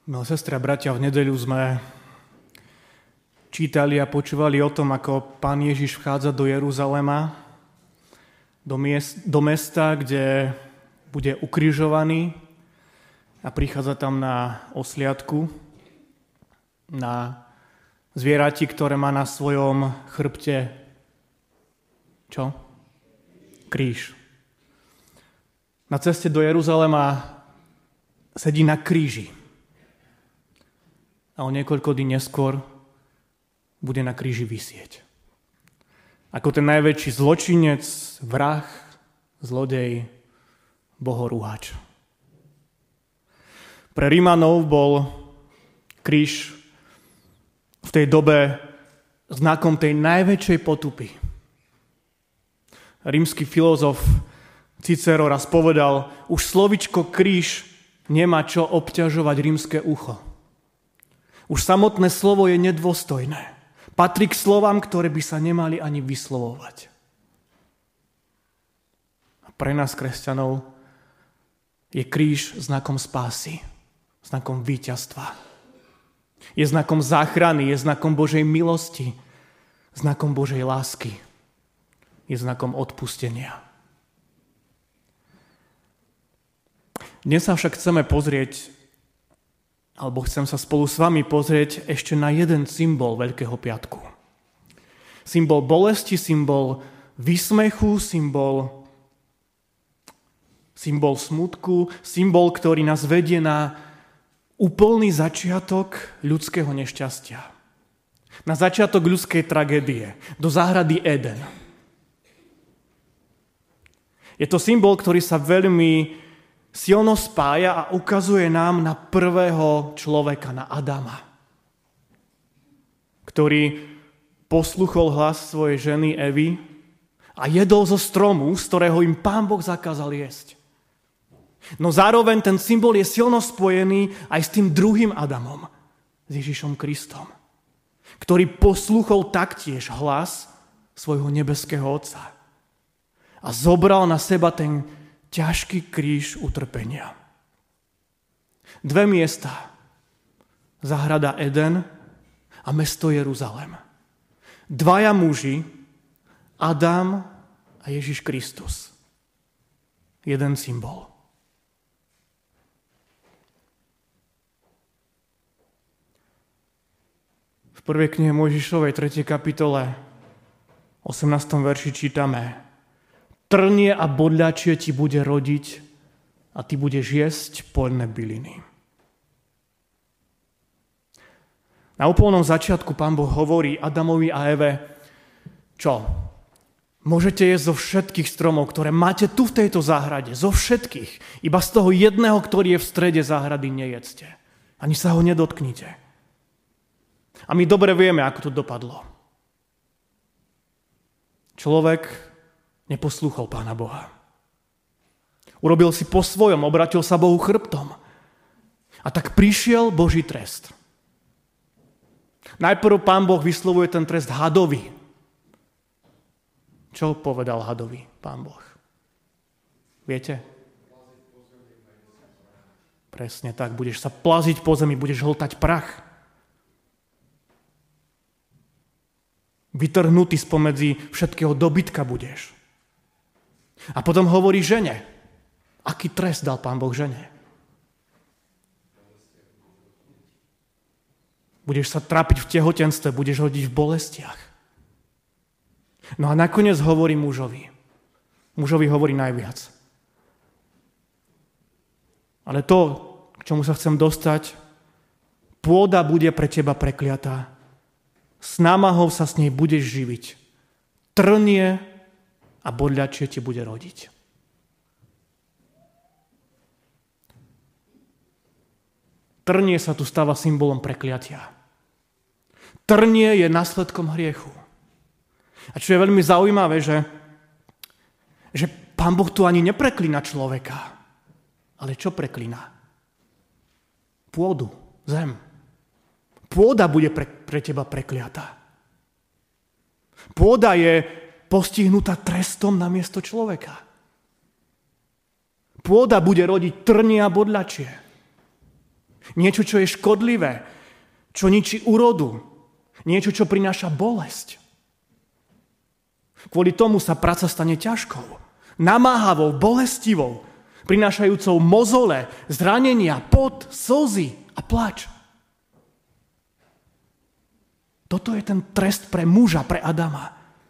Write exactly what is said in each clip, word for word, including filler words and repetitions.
Milé sestry a bratia, v nedeľu sme čítali a počúvali o tom, ako Pán Ježiš vchádza do Jeruzalema, do, miest, do mesta, kde bude ukrižovaný a prichádza tam na osliadku, na zvierati, ktoré má na svojom chrbte čo? Kríž. Na ceste do Jeruzalema sedí na kríži. A o niekoľko dní neskôr bude na kríži visieť. Ako ten najväčší zločinec, vrah, zlodej, bohorúhač. Pre Rimanov bol kríž v tej dobe znakom tej najväčšej potupy. Rímsky filozof Cicero raz povedal, už slovičko kríž nemá čo obťažovať rímske ucho. Už samotné slovo je nedôstojné. Patrí k slovám, ktoré by sa nemali ani vyslovovať. A pre nás, kresťanov, je kríž znakom spásy, znakom víťazstva. Je znakom záchrany, je znakom Božej milosti, znakom Božej lásky. Je znakom odpustenia. Dnes sa však chceme pozrieť alebo chcem sa spolu s vami pozrieť ešte na jeden symbol Veľkého piatku. Symbol bolesti, symbol výsmechu, symbol, symbol smutku, symbol, ktorý nás vedie na úplný začiatok ľudského nešťastia. Na začiatok ľudskej tragédie, do záhrady Eden. Je to symbol, ktorý sa veľmi silno spája a ukazuje nám na prvého človeka, na Adama, ktorý posluchol hlas svojej ženy Evy a jedol zo stromu, z ktorého im Pán Boh zakázal jesť. No zároveň ten symbol je silno spojený aj s tým druhým Adamom, s Ježišom Kristom, ktorý posluchol taktiež hlas svojho nebeského Otca a zobral na seba ten ťažký kríž utrpenia. Dve miesta. Záhrada Eden a mesto Jeruzalem. Dvaja muži, Adam a Ježiš Kristus. Jeden symbol. V prvej knihe Mojžišovej tretej kapitole osemnástom verši čítame: Trnie a bodľačie ti bude rodiť a ty budeš jesť poľné byliny. Na úplnom začiatku Pán Boh hovorí Adamovi a Eve, čo? Môžete jesť zo všetkých stromov, ktoré máte tu v tejto záhrade, zo všetkých. Iba z toho jedného, ktorý je v strede záhrady, nejedzte. Ani sa ho nedotknite. A my dobre vieme, ako to dopadlo. Človek neposlúchol Pána Boha. Urobil si po svojom, obratil sa Bohu chrbtom. A tak prišiel Boží trest. Najprv Pán Boh vyslovuje ten trest hadovi. Čo povedal hadovi Pán Boh? Viete? Presne tak, budeš sa plaziť po zemi, budeš hltať prach. Vytrhnutý spomedzi všetkého dobytka budeš. A potom hovorí žene. Aký trest dal Pán Boh žene? Budeš sa trápiť v tehotenstve, budeš hodiť v bolestiach. No a nakoniec hovorí mužovi. Mužovi hovorí najviac. Ale to, k čomu sa chcem dostať, pôda bude pre teba prekliatá. S námahou sa s nej budeš živiť. Trnie a bodľačie ti bude rodiť. Trnie sa tu stáva symbolom prekliatia. Trnie je následkom hriechu. A čo je veľmi zaujímavé, že, že Pán Boh tu ani nepreklína človeka, ale čo preklína? Pôdu, zem. Pôda bude pre, pre teba prekliatá. Pôda je postihnutá trestom namiesto človeka. Pôda bude rodiť trnie a bodľačie. Niečo, čo je škodlivé, čo ničí úrodu. Niečo, čo prináša bolesť. Kvôli tomu sa práca stane ťažkou, namáhavou, bolestivou, prinášajúcou mozole, zranenia, pot, slzy a plač. Toto je ten trest pre muža, pre Adama.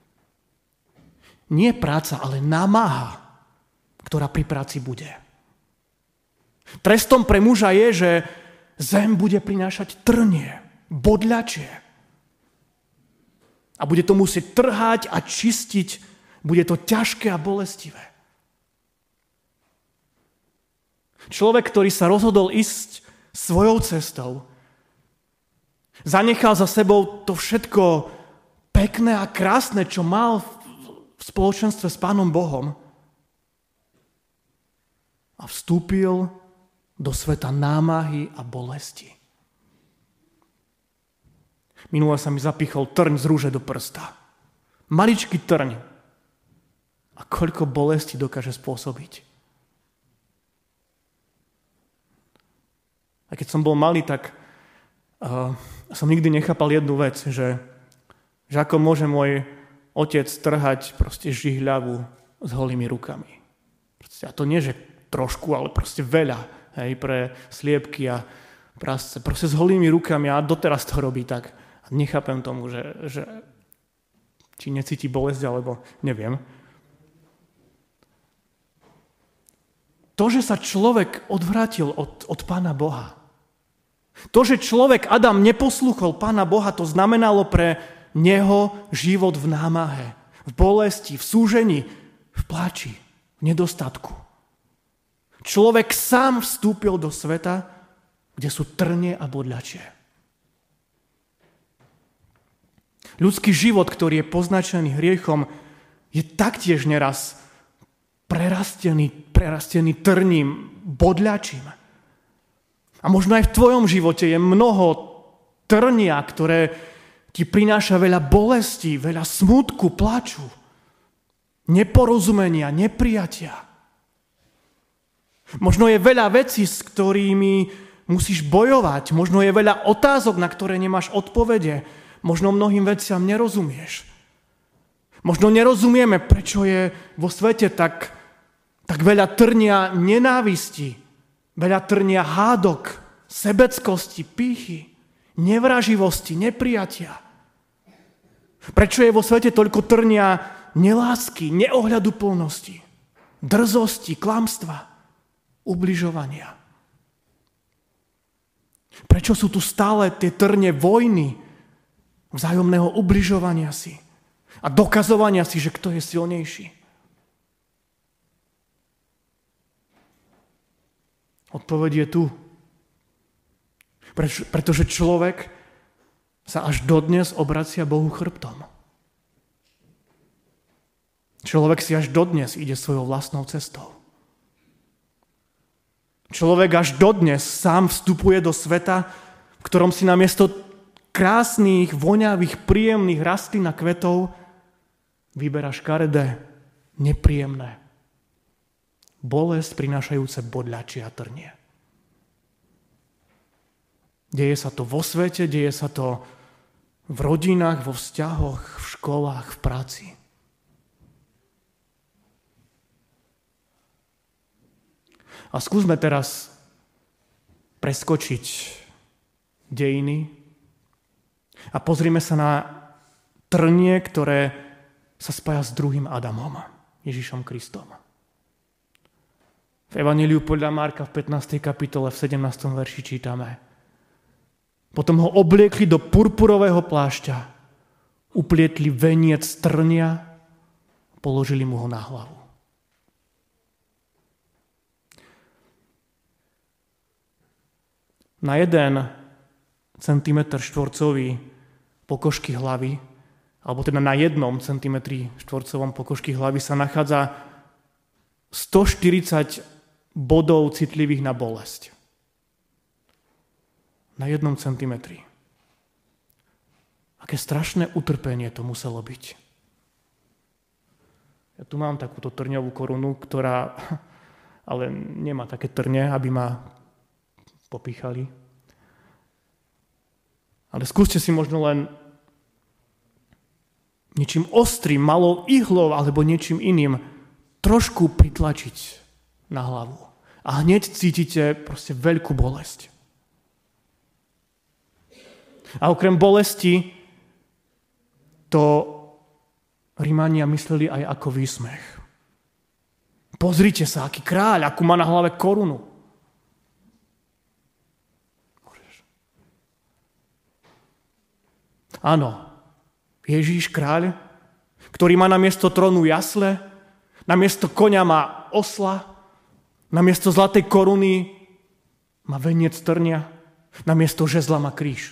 Nie práca, ale námaha, ktorá pri práci bude. Trestom pre muža je, že zem bude prinášať trnie, bodľačie. A bude to musieť trhať a čistiť. Bude to ťažké a bolestivé. Človek, ktorý sa rozhodol ísť svojou cestou, zanechal za sebou to všetko pekné a krásne, čo mal v spoločenstve s Pánom Bohom a vstúpil do sveta námahy a bolesti. Minule sa mi zapichol trň z rúže do prsta. Maličký trň. A koľko bolesti dokáže spôsobiť. A keď som bol malý, tak uh, som nikdy nechápal jednu vec, že, že ako môže môj otec trhať proste žihľavu s holými rukami. Proste, a to nie, že trošku, ale proste veľa, hej, pre sliepky a prasce. Proste s holými rukami a doteraz to robí tak. A nechápem tomu, že, že či necíti bolesť, alebo neviem. To, že sa človek odvrátil od, od Pána Boha, to, že človek Adam neposlúchol Pána Boha, to znamenalo pre neho život v námahe, v bolesti, v súžení, v pláči, v nedostatku. Človek sám vstúpil do sveta, kde sú trnie a bodľačie. Ľudský život, ktorý je poznačený hriechom, je taktiež neraz prerastený, prerastený trním, bodľačím. A možno aj v tvojom živote je mnoho trnia, ktoré ti prináša veľa bolesti, veľa smútku, plaču, neporozumenia, neprijatia. Možno je veľa vecí, s ktorými musíš bojovať. Možno je veľa otázok, na ktoré nemáš odpovede. Možno mnohým veciam nerozumieš. Možno nerozumieme, prečo je vo svete tak, tak veľa trnia nenávisti, veľa trnia hádok, sebeckosti, pýchy, nevraživosti, neprijatia. Prečo je vo svete toľko trnia nelásky, neohľaduplnosti, drzosti, klamstva, ubližovania? Prečo sú tu stále tie trnie vojny, vzájomného ubližovania si a dokazovania si, že kto je silnejší? Odpoveď je tu. Preč, pretože človek sa až dodnes obracia Bohu chrbtom. Človek si až dodnes ide svojou vlastnou cestou. Človek až dodnes sám vstupuje do sveta, v ktorom si namiesto krásnych, voňavých, príjemných rastlín a kvetov vyberá škaredé, nepríjemné, bolesť prinášajúce bodľačie a trnie. Deje sa to vo svete, deje sa to v rodinách, vo vzťahoch, v školách, v práci. A skúsme teraz preskočiť dejiny a pozrime sa na trnie, ktoré sa spája s druhým Adamom, Ježišom Kristom. V Evanjeliu podľa Marka v pätnástej kapitole v sedemnástom verši čítame: Potom ho obliekli do purpurového plášťa, uplietli veniec trnia, položili mu ho na hlavu. Na jeden centimetr štvorcový pokožky hlavy, alebo teda na jednom centimetri štvorcovom pokožky hlavy sa nachádza stoštyridsať bodov citlivých na bolesť. Na jednom centimetri. Aké strašné utrpenie to muselo byť. Ja tu mám takúto trňovú korunu, ktorá ale nemá také trne, aby ma popíchali. Ale skúste si možno len niečím ostrým, malou ihlou alebo niečím iným trošku pritlačiť na hlavu. A hneď cítite proste veľkú bolesť. A okrem bolesti to Rimania mysleli aj ako výsmech. Pozrite sa, aký kráľ, akú má na hlave korunu. Môžeš. Áno, Ježíš kráľ, ktorý má namiesto trónu jasle, namiesto koňa má osla, namiesto zlatej koruny má veniec trnia, namiesto žezla má kríž.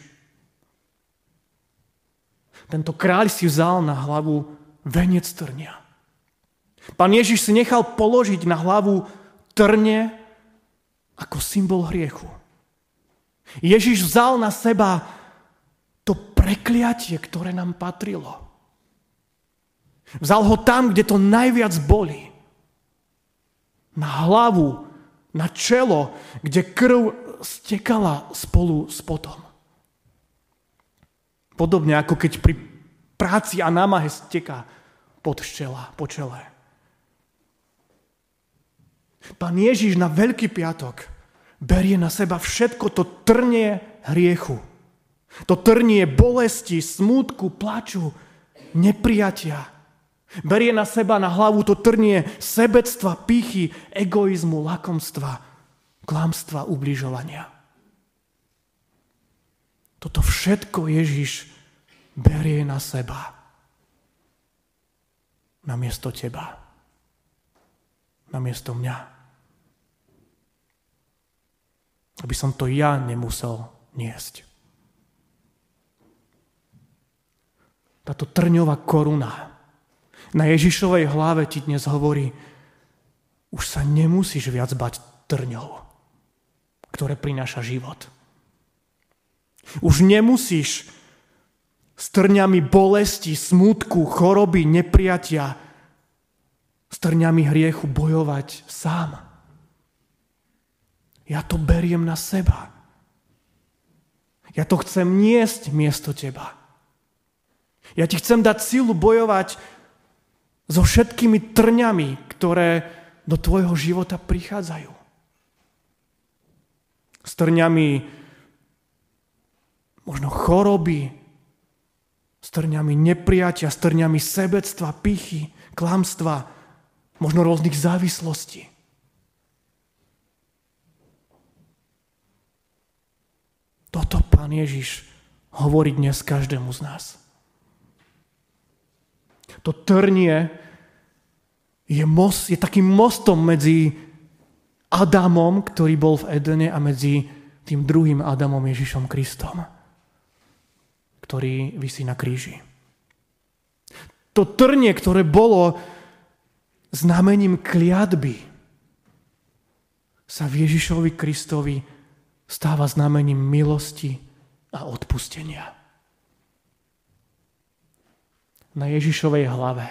Tento kráľ si vzal na hlavu veniec trnia. Pán Ježiš si nechal položiť na hlavu trne ako symbol hriechu. Ježiš vzal na seba to prekliatie, ktoré nám patrilo. Vzal ho tam, kde to najviac bolí. Na hlavu, na čelo, kde krv stekala spolu s potom. Podobne ako keď pri práci a námahe steká pod čela, po čele. Pán Ježiš na Veľký piatok berie na seba všetko to trnie hriechu. To trnie bolesti, smútku, plaču, neprijatia. Berie na seba na hlavu to trnie sebectva, pýchy, egoizmu, lakomstva, klamstva, ubližovania. Toto všetko Ježiš berie na seba. Namiesto teba. Namiesto mňa. Aby som to ja nemusel niesť. Táto trňová koruna na Ježišovej hlave ti dnes hovorí, už sa nemusíš viac bať trňov, ktoré prináša život. Už nemusíš s trňami bolesti, smútku, choroby, neprijatia, s trňami hriechu bojovať sám. Ja to beriem na seba. Ja to chcem niesť miesto teba. Ja ti chcem dať silu bojovať so všetkými trňami, ktoré do tvojho života prichádzajú. S trňami možno choroby, s trňami neprijatia, s trňami sebectva, pýchy, klamstva, možno rôznych závislostí. Toto Pán Ježiš hovorí dnes každému z nás. To trnie je, most, je takým mostom medzi Adamom, ktorý bol v Edene, a medzi tým druhým Adamom, Ježišom Kristom, ktorý visí na kríži. To trnie, ktoré bolo znamením kliatby, sa v Ježišovi Kristovi stáva znamením milosti a odpustenia. Na Ježišovej hlave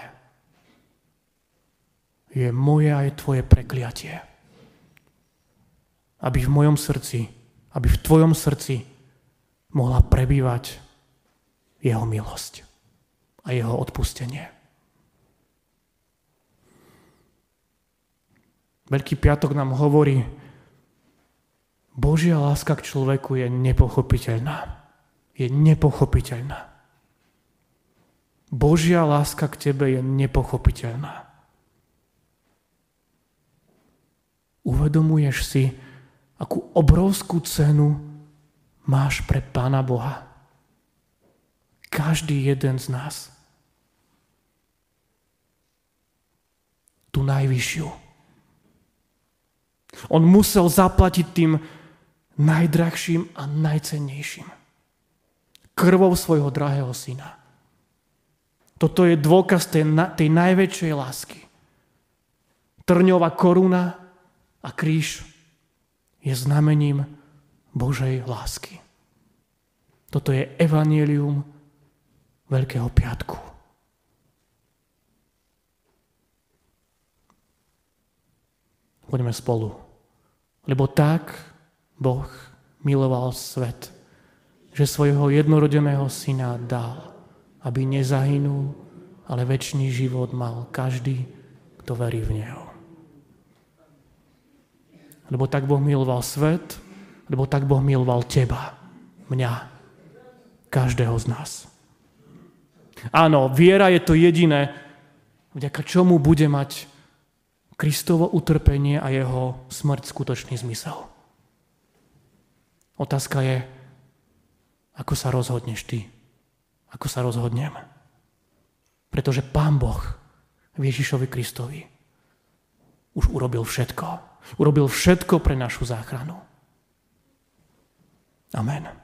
je moje aj tvoje prekliatie. Aby v mojom srdci, aby v tvojom srdci mohla prebývať jeho milosť a jeho odpustenie. Veľký piatok nám hovorí, Božia láska k človeku je nepochopiteľná. Je nepochopiteľná. Božia láska k tebe je nepochopiteľná. Uvedomuješ si, akú obrovskú cenu máš pre Pána Boha. Každý jeden z nás. Tú najvyššiu. On musel zaplatiť tým najdrahším a najcennejším. Krvou svojho drahého syna. Toto je dôkaz tej, tej najväčšej lásky. Trňová koruna a kríž je znamením Božej lásky. Toto je evanjelium Veľkého piatku. Poďme spolu. Lebo tak Boh miloval svet, že svojho jednorodeného syna dal, aby nezahynul, ale večný život mal každý, kto verí v Neho. Lebo tak Boh miloval svet, lebo tak Boh miloval teba, mňa, každého z nás. Áno, viera je to jediné, vďaka čomu bude mať Kristovo utrpenie a jeho smrť skutočný zmysel. Otázka je, ako sa rozhodneš ty? Ako sa rozhodnem? Pretože Pán Boh v Ježišovi Kristovi už urobil všetko. Urobil všetko pre našu záchranu. Amen.